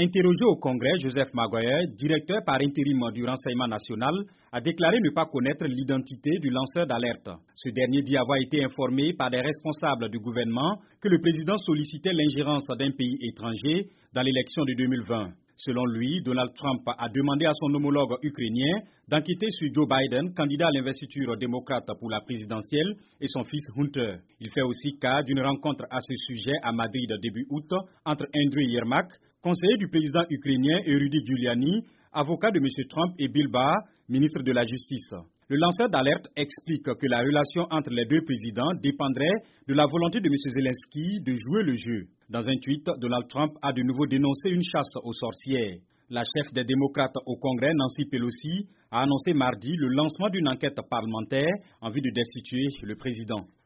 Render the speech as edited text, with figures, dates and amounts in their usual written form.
Interrogé au Congrès, Joseph Maguire, directeur par intérim du renseignement national, a déclaré ne pas connaître l'identité du lanceur d'alerte. Ce dernier dit avoir été informé par des responsables du gouvernement que le président sollicitait l'ingérence d'un pays étranger dans l'élection de 2020. Selon lui, Donald Trump a demandé à son homologue ukrainien d'enquêter sur Joe Biden, candidat à l'investiture démocrate pour la présidentielle, et son fils Hunter. Il fait aussi cas d'une rencontre à ce sujet à Madrid début août entre Andrew Yermak, conseiller du président ukrainien, et Rudy Giuliani, avocat de M. Trump, et Bill Barr, ministre de la Justice. Le lanceur d'alerte explique que la relation entre les deux présidents dépendrait de la volonté de M. Zelensky de jouer le jeu. Dans un tweet, Donald Trump a de nouveau dénoncé une chasse aux sorcières. La chef des démocrates au Congrès, Nancy Pelosi, a annoncé mardi le lancement d'une enquête parlementaire en vue de destituer le président.